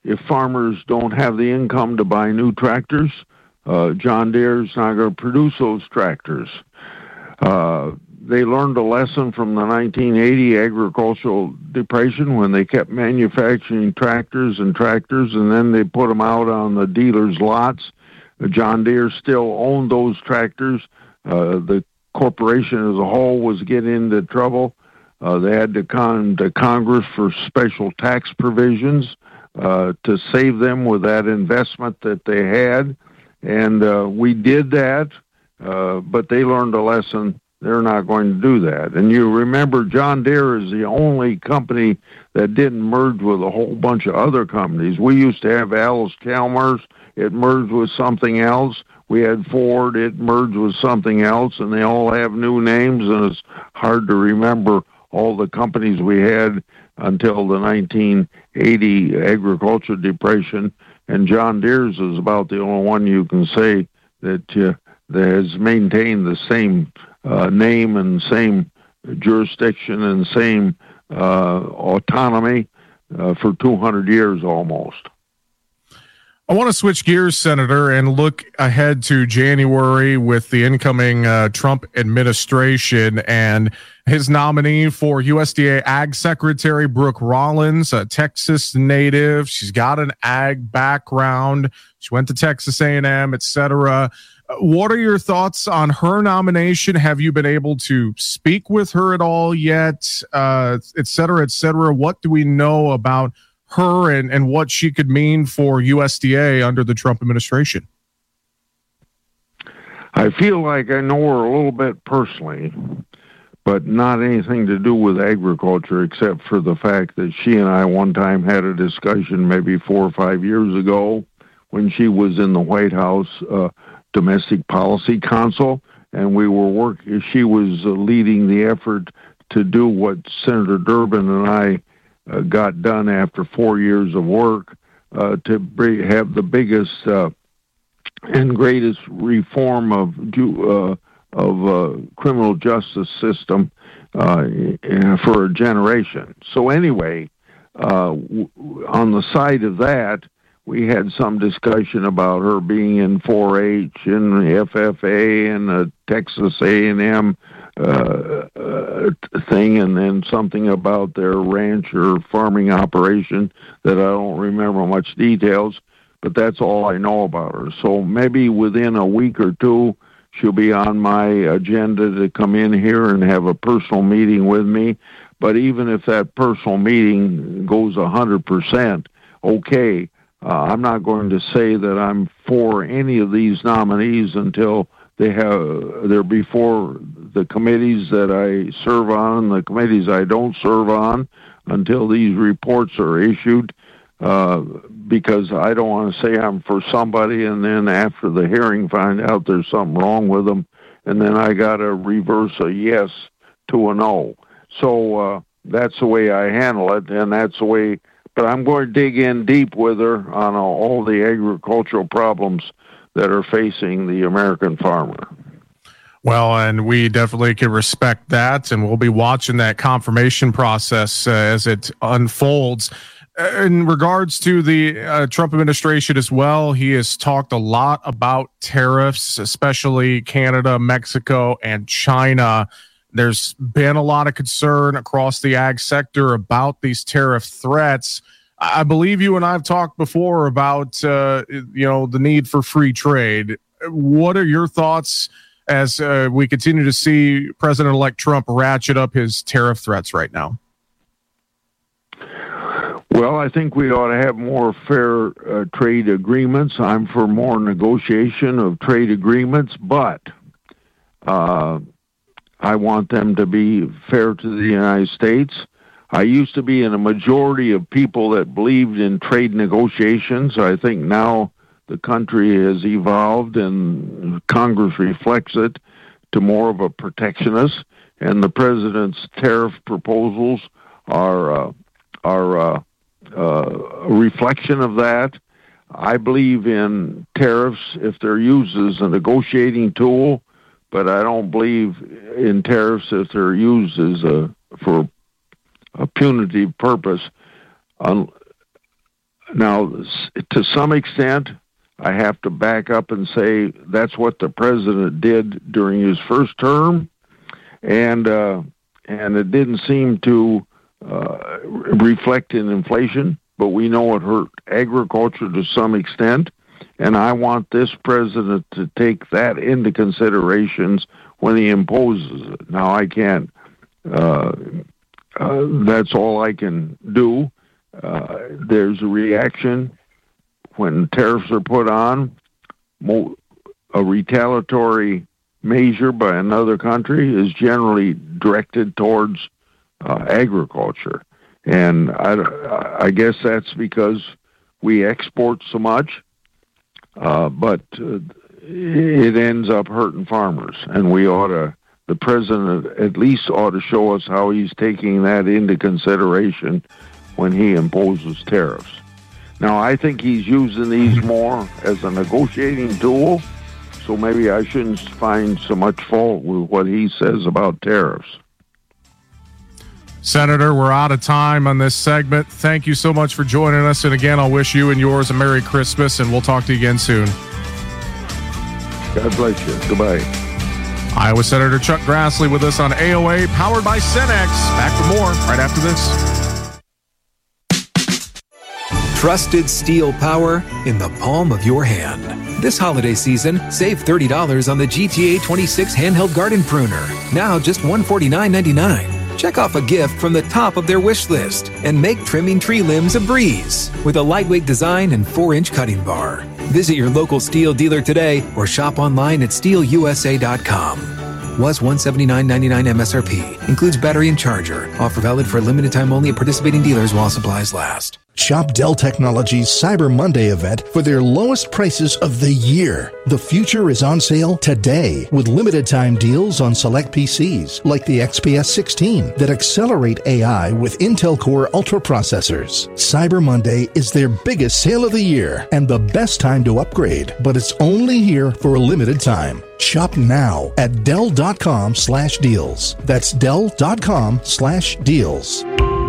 if farmers don't have the income to buy new tractors, John Deere's not going to produce those tractors. They learned a lesson from the 1980 agricultural depression when they kept manufacturing tractors, and then they put them out on the dealers' lots. John Deere still owned those tractors. The corporation as a whole was getting into trouble. They had to come to Congress for special tax provisions to save them with that investment that they had. And we did that, but they learned a lesson. They're not going to do that. And you remember John Deere is the only company that didn't merge with a whole bunch of other companies. We used to have Allis-Chalmers. It merged with something else. We had Ford. It merged with something else, and they all have new names, and it's hard to remember all the companies we had until the 1980 agriculture depression. And John Deere's is about the only one you can say that has maintained the same name and same jurisdiction and same autonomy for 200 years almost. I want to switch gears, Senator, and look ahead to January with the incoming Trump administration and his nominee for USDA Ag Secretary, Brooke Rollins, a Texas native. She's got an ag background. She went to Texas A&M, et cetera. What are your thoughts on her nomination? Have you been able to speak with her at all yet, et cetera, et cetera? What do we know about her and what she could mean for USDA under the Trump administration? I feel like I know her a little bit personally, but not anything to do with agriculture except for the fact that she and I one time had a discussion maybe 4 or 5 years ago when she was in the White House Domestic Policy Council, and she was leading the effort to do what Senator Durbin and I got done after 4 years of work to have the biggest and greatest reform of criminal justice system for a generation. So anyway, on the side of that, we had some discussion about her being in 4-H and FFA and the Texas A&M thing, and then something about their ranch or farming operation that I don't remember much details, but that's all I know about her. So maybe within a week or two, she'll be on my agenda to come in here and have a personal meeting with me. But even if that personal meeting goes 100%, okay, I'm not going to say that I'm for any of these nominees until they're before the committees that I serve on, the committees I don't serve on, until these reports are issued, because I don't want to say I'm for somebody and then after the hearing find out there's something wrong with them, and then I got to reverse a yes to a no. So that's the way I handle it, and that's the way. But I'm going to dig in deep with her on all the agricultural problems that are facing the American farmer. Well, and we definitely can respect that, and we'll be watching that confirmation process as it unfolds. In regards to the Trump administration as well, he has talked a lot about tariffs, especially Canada, Mexico, and China. There's been a lot of concern across the ag sector about these tariff threats. I believe you and I have talked before about the need for free trade. What are your thoughts as we continue to see President-elect Trump ratchet up his tariff threats right now? Well, I think we ought to have more fair trade agreements. I'm for more negotiation of trade agreements, but I want them to be fair to the United States. I used to be in a majority of people that believed in trade negotiations. I think now the country has evolved and Congress reflects it to more of a protectionist, and the president's tariff proposals are a reflection of that. I believe in tariffs if they're used as a negotiating tool, but I don't believe in tariffs if they're used for a punitive purpose. Now, to some extent, I have to back up and say that's what the president did during his first term, and it didn't seem to reflect in inflation, but we know it hurt agriculture to some extent, and I want this president to take that into considerations when he imposes it. Now, I can't, that's all I can do. There's a reaction when tariffs are put on. A retaliatory measure by another country is generally directed towards agriculture. And I guess that's because we export so much, but it ends up hurting farmers. And the president at least ought to show us how he's taking that into consideration when he imposes tariffs. Now, I think he's using these more as a negotiating tool, so maybe I shouldn't find so much fault with what he says about tariffs. Senator, we're out of time on this segment. Thank you so much for joining us. And again, I'll wish you and yours a Merry Christmas, and we'll talk to you again soon. God bless you. Goodbye. Iowa Senator Chuck Grassley with us on AOA, powered by Cenex. Back for more right after this. Trusted steel power in the palm of your hand. This holiday season, save $30 on the GTA 26 handheld garden pruner. Now just $149.99. Check off a gift from the top of their wish list and make trimming tree limbs a breeze with a lightweight design and 4-inch cutting bar. Visit your local Steel dealer today or shop online at steelusa.com. Was $179.99 MSRP. Includes battery and charger. Offer valid for a limited time only at participating dealers while supplies last. Shop Dell Technologies Cyber Monday event for their lowest prices of the year. The future is on sale today with limited time deals on select PCs like the XPS 16 that accelerate AI with Intel Core Ultra processors. Cyber Monday is their biggest sale of the year and the best time to upgrade, but it's only here for a limited time. Shop now at Dell.com/deals. That's Dell.com/deals.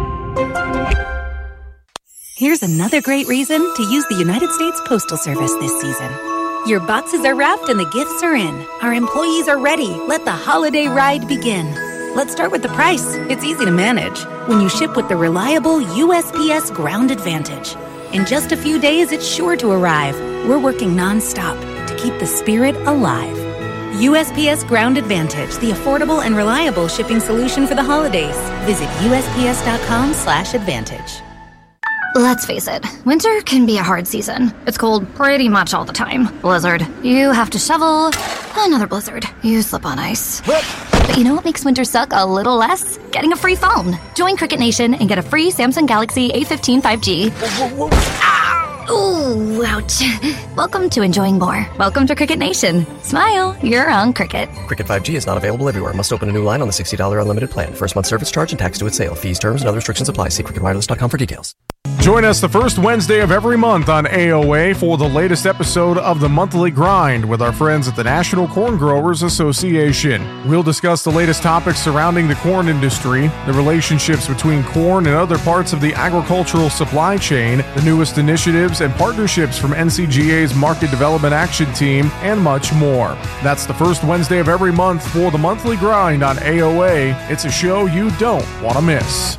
Here's another great reason to use the United States Postal Service this season. Your boxes are wrapped and the gifts are in. Our employees are ready. Let the holiday ride begin. Let's start with the price. It's easy to manage when you ship with the reliable USPS Ground Advantage. In just a few days, it's sure to arrive. We're working nonstop to keep the spirit alive. USPS Ground Advantage, the affordable and reliable shipping solution for the holidays. Visit USPS.com/advantage. Let's face it, winter can be a hard season. It's cold pretty much all the time. Blizzard. You have to shovel. Another blizzard. You slip on ice. But you know what makes winter suck a little less? Getting a free phone. Join Cricket Nation and get a free Samsung Galaxy A15 5G. Ooh, ouch. Welcome to enjoying more. Welcome to Cricket Nation. Smile, you're on Cricket. Cricket 5G is not available everywhere. Must open a new line on the $60 unlimited plan. First month service charge and tax due at sale. Fees, terms, and other restrictions apply. See cricketwireless.com for details. Join us the first Wednesday of every month on AOA for the latest episode of the Monthly Grind with our friends at the National Corn Growers Association. We'll discuss the latest topics surrounding the corn industry, the relationships between corn and other parts of the agricultural supply chain, the newest initiatives and partnerships from NCGA's Market Development Action Team, and much more. That's the first Wednesday of every month for the Monthly Grind on AOA. It's a show you don't want to miss.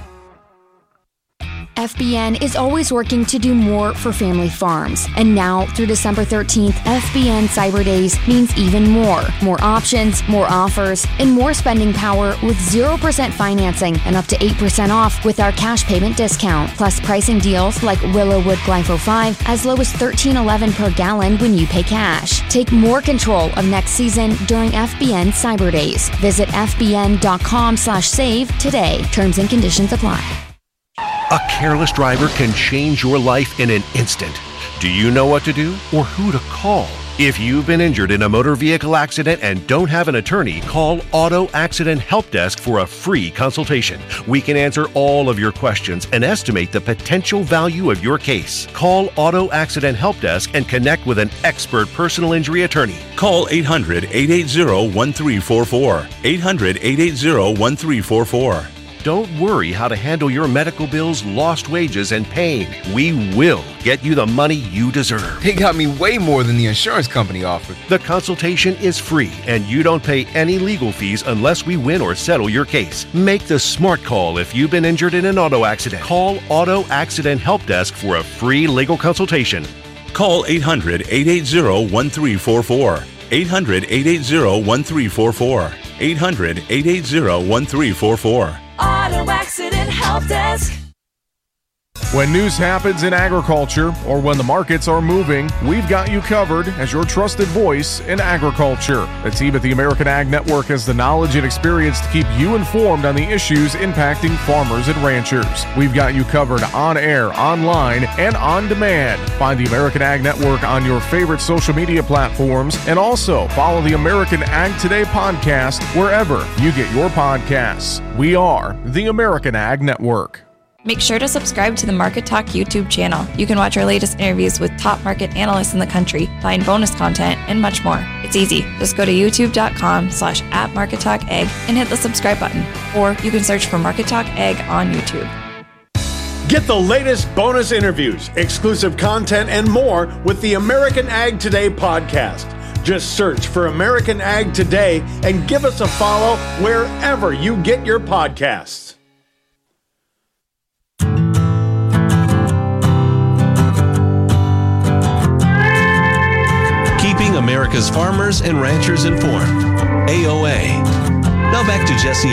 FBN is always working to do more for family farms. And now, through December 13th, FBN Cyber Days means even more. More options, more offers, and more spending power with 0% financing and up to 8% off with our cash payment discount. Plus pricing deals like Willowwood Glypho 5 as low as $13.11 per gallon when you pay cash. Take more control of next season during FBN Cyber Days. Visit fbn.com/save today. Terms and conditions apply. A careless driver can change your life in an instant. Do you know what to do or who to call? If you've been injured in a motor vehicle accident and don't have an attorney, call Auto Accident Help Desk for a free consultation. We can answer all of your questions and estimate the potential value of your case. Call Auto Accident Help Desk and connect with an expert personal injury attorney. Call 800-880-1344. 800-880-1344. don't worry how to handle your medical bills, lost wages, and pain. We will get you the money you deserve. They got me way more than the insurance company offered. The consultation is free, and you don't pay any legal fees unless we win or settle your case. Make the smart call if you've been injured in an auto accident. Call Auto Accident Help Desk for a free legal consultation. Call 800-880-1344. 800-880-1344. 800-880-1344. Auto Accident Help Desk. When news happens in agriculture or when the markets are moving, we've got you covered as your trusted voice in agriculture. The team at the American Ag Network has the knowledge and experience to keep you informed on the issues impacting farmers and ranchers. We've got you covered on air, online, and on demand. Find the American Ag Network on your favorite social media platforms, and also follow the American Ag Today podcast wherever you get your podcasts. We are the American Ag Network. Make sure to subscribe to the Market Talk YouTube channel. You can watch our latest interviews with top market analysts in the country, find bonus content, and much more. It's easy. Just go to youtube.com/@MarketTalkAg and hit the subscribe button. Or you can search for Market Talk Ag on YouTube. Get the latest bonus interviews, exclusive content, and more with the American Ag Today podcast. Just search for American Ag Today and give us a follow wherever you get your podcasts. Keeping America's farmers and ranchers informed. AOA. Now back to Jesse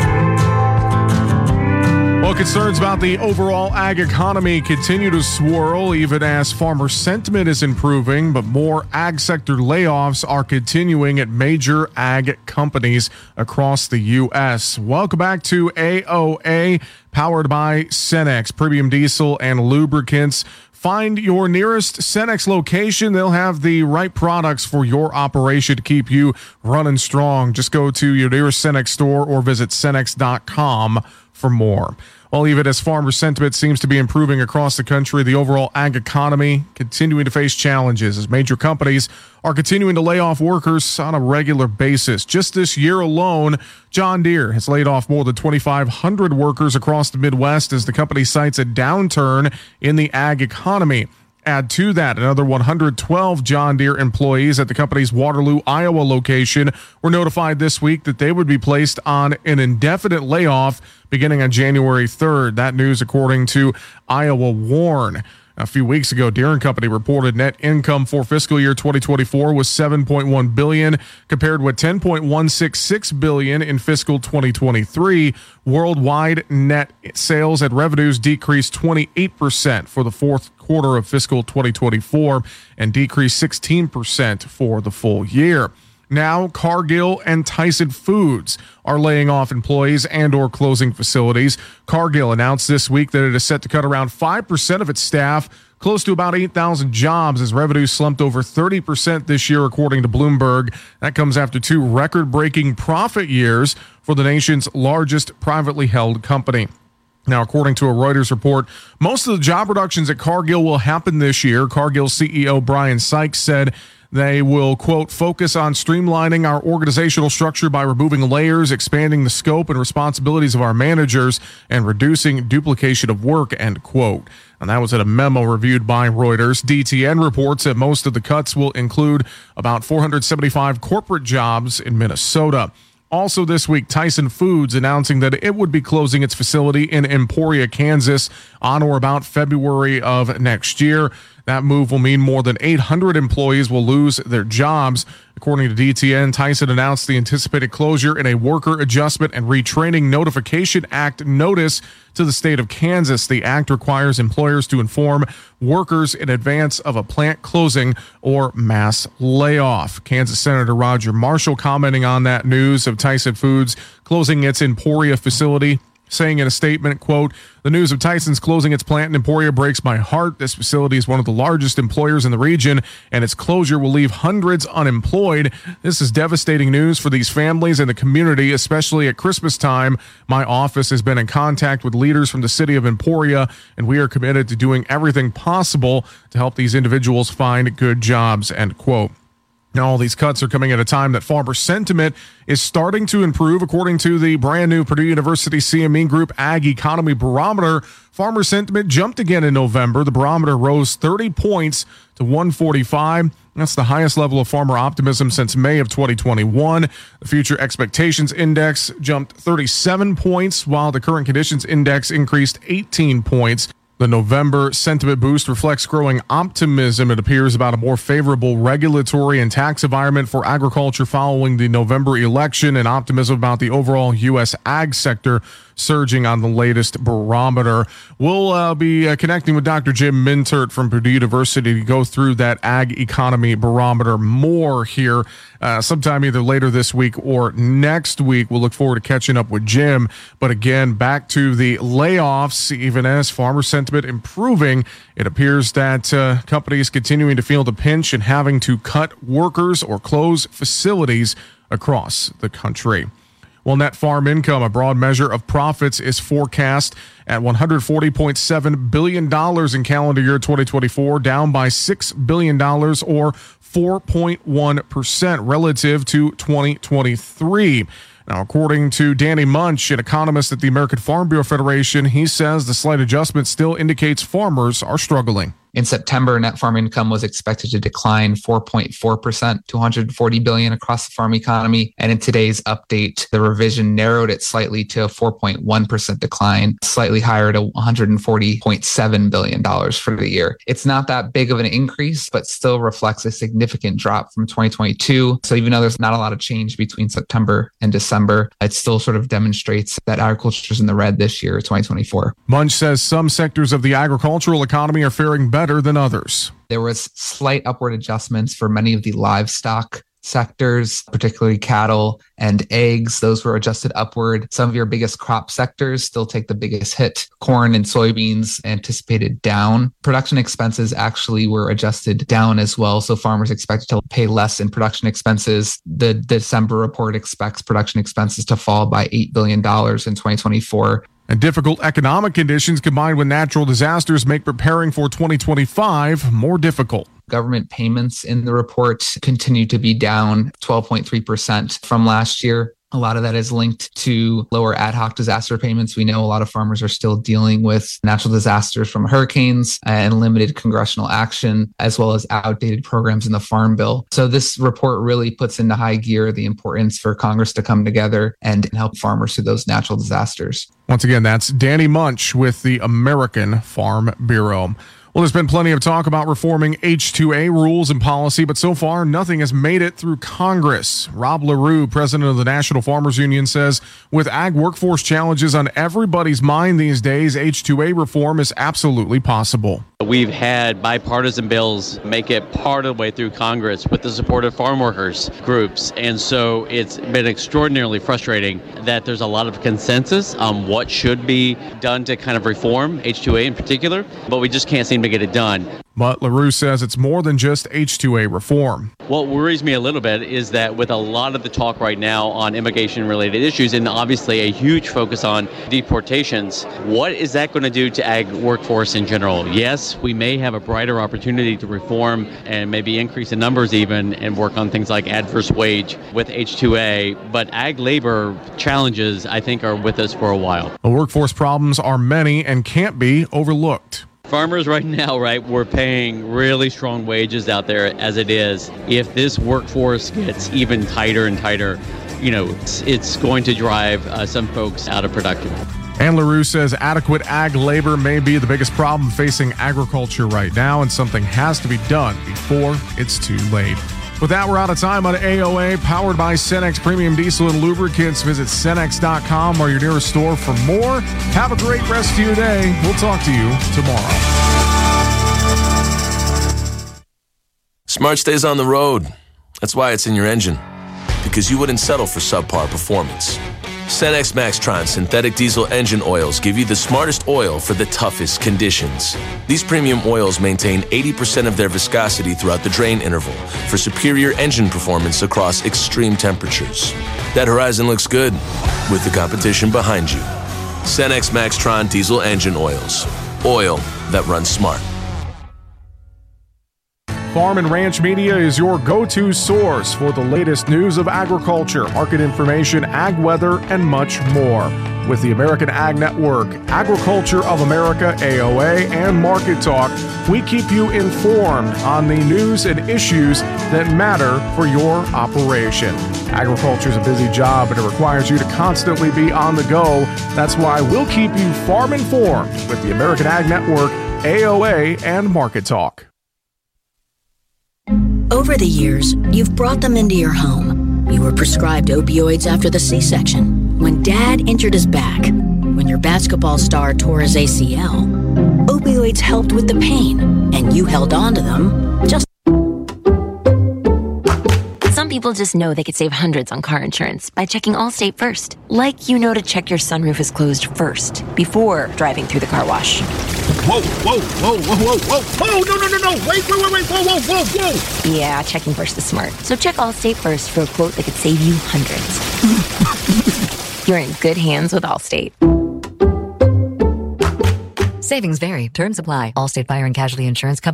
Allen. Well, concerns about the overall ag economy continue to swirl even as farmer sentiment is improving, but more ag sector layoffs are continuing at major ag companies across the U.S. Welcome back to AOA, powered by Cenex, premium diesel and lubricants. Find your nearest Cenex location. They'll have the right products for your operation to keep you running strong. Just go to your nearest Cenex store or visit Cenex.com for more. Well, even as farmer sentiment seems to be improving across the country, the overall ag economy continuing to face challenges as major companies are continuing to lay off workers on a regular basis. Just this year alone, John Deere has laid off more than 2,500 workers across the Midwest as the company cites a downturn in the ag economy. Add to that, another 112 John Deere employees at the company's Waterloo, Iowa location were notified this week that they would be placed on an indefinite layoff beginning on January 3rd. That news according to Iowa Warn. A few weeks ago, Deere & Company reported net income for fiscal year 2024 was $7.1 billion, compared with $10.166 billion in fiscal 2023. Worldwide net sales and revenues decreased 28% for the fourth quarter of fiscal 2024 and decreased 16% for the full year. Now, Cargill and Tyson Foods are laying off employees and or closing facilities. Cargill announced this week that it is set to cut around 5% of its staff, close to about 8,000 jobs, as revenues slumped over 30% this year, according to Bloomberg. That comes after two record-breaking profit years for the nation's largest privately held company. Now, according to a Reuters report, most of the job reductions at Cargill will happen this year. Cargill CEO Brian Sykes said they will, quote, focus on streamlining our organizational structure by removing layers, expanding the scope and responsibilities of our managers, and reducing duplication of work, end quote. And that was in a memo reviewed by Reuters. DTN reports that most of the cuts will include about 475 corporate jobs in Minnesota. Also this week, Tyson Foods announcing that it would be closing its facility in Emporia, Kansas on or about February of next year. That move will mean more than 800 employees will lose their jobs. According to DTN, Tyson announced the anticipated closure in a Worker Adjustment and Retraining Notification Act notice to the state of Kansas. The act requires employers to inform workers in advance of a plant closing or mass layoff. Kansas Senator Roger Marshall commenting on that news of Tyson Foods closing its Emporia facility, saying in a statement, quote, the news of Tyson's closing its plant in Emporia breaks my heart. This facility is one of the largest employers in the region, and its closure will leave hundreds unemployed. This is devastating news for these families and the community, especially at Christmas time. My office has been in contact with leaders from the city of Emporia, and we are committed to doing everything possible to help these individuals find good jobs, end quote. Now, all these cuts are coming at a time that farmer sentiment is starting to improve. According to the brand new Purdue University CME Group Ag Economy Barometer, farmer sentiment jumped again in November. The barometer rose 30 points to 145. That's the highest level of farmer optimism since May of 2021. The Future Expectations Index jumped 37 points, while the Current Conditions Index increased 18 points. The November sentiment boost reflects growing optimism, it appears, about a more favorable regulatory and tax environment for agriculture following the November election, and optimism about the overall U.S. ag sector surging on the latest barometer. We'll be connecting with Dr. Jim Mintert from Purdue University to go through that ag economy barometer more here sometime either later this week or next week. We'll look forward to catching up with Jim. But again, back to the layoffs, even as farmer sentiment improving, it appears that companies continuing to feel the pinch and having to cut workers or close facilities across the country. Well, net farm income, a broad measure of profits, is forecast at $140.7 billion in calendar year 2024, down by $6 billion or 4.1% relative to 2023. Now, according to Danny Munch, an economist at the American Farm Bureau Federation, he says the slight adjustment still indicates farmers are struggling. In September, net farm income was expected to decline 4.4% to $140 billion across the farm economy. And in today's update, the revision narrowed it slightly to a 4.1% decline, slightly higher to $140.7 billion for the year. It's not that big of an increase, but still reflects a significant drop from 2022. So even though there's not a lot of change between September and December, it still sort of demonstrates that agriculture is in the red this year, 2024. Munch says some sectors of the agricultural economy are faring better than others. There was slight upward adjustments for many of the livestock sectors, particularly cattle and eggs. Those were adjusted upward. Some of your biggest crop sectors still take the biggest hit. Corn and soybeans anticipated down. Production expenses actually were adjusted down as well. So farmers expected to pay less in production expenses. The December report expects production expenses to fall by $8 billion in 2024. And difficult economic conditions combined with natural disasters make preparing for 2025 more difficult. Government payments in the report continue to be down 12.3% from last year. A lot of that is linked to lower ad hoc disaster payments. We know a lot of farmers are still dealing with natural disasters from hurricanes and limited congressional action, as well as outdated programs in the Farm Bill. So this report really puts into high gear the importance for Congress to come together and help farmers through those natural disasters. Once again, that's Danny Munch with the American Farm Bureau. Well, there's been plenty of talk about reforming H-2A rules and policy, but so far, nothing has made it through Congress. Rob LaRue, president of the National Farmers Union, says with ag workforce challenges on everybody's mind these days, H-2A reform is absolutely possible. We've had bipartisan bills make it part of the way through Congress with the support of farm workers groups. And so it's been extraordinarily frustrating that there's a lot of consensus on what should be done to kind of reform H-2A in particular, but we just can't seem to get it done. But LaRue says it's more than just H-2A reform. What worries me a little bit is that with a lot of the talk right now on immigration-related issues and obviously a huge focus on deportations, what is that going to do to ag workforce in general? Yes, we may have a brighter opportunity to reform and maybe increase the numbers even and work on things like adverse wage with H-2A, but ag labor challenges, I think, are with us for a while. The workforce problems are many and can't be overlooked. Farmers right now, we're paying really strong wages out there as it is. If this workforce gets even tighter and tighter, it's going to drive some folks out of production. And LaRue says adequate ag labor may be the biggest problem facing agriculture right now, and something has to be done before it's too late. With that, we're out of time on AOA, powered by Cenex Premium Diesel and Lubricants. Visit Cenex.com or your nearest store for more. Have a great rest of your day. We'll talk to you tomorrow. Smart stays on the road. That's why it's in your engine. Because you wouldn't settle for subpar performance. Cenex Maxtron synthetic diesel engine oils give you the smartest oil for the toughest conditions. These premium oils maintain 80% of their viscosity throughout the drain interval for superior engine performance across extreme temperatures. That horizon looks good with the competition behind you. Cenex Maxtron diesel engine oils. Oil that runs smart. Farm and Ranch Media is your go-to source for the latest news of agriculture, market information, ag weather, and much more. With the American Ag Network, Agriculture of America, AOA, and Market Talk, we keep you informed on the news and issues that matter for your operation. Agriculture is a busy job, and it requires you to constantly be on the go. That's why we'll keep you farm informed with the American Ag Network, AOA, and Market Talk. Over the years, you've brought them into your home. You were prescribed opioids after the C-section, when Dad injured his back, when your basketball star tore his ACL. Opioids helped with the pain, and you held on to them just. Some people just know they could save hundreds on car insurance by checking Allstate first. Like you know to check your sunroof is closed first, before driving through the car wash. Whoa, whoa, whoa, whoa, whoa, whoa, whoa, no, wait, whoa. Yeah, checking first is smart. So check Allstate first for a quote that could save you hundreds. You're in good hands with Allstate. Savings vary. Terms apply. Allstate Fire and Casualty Insurance Company.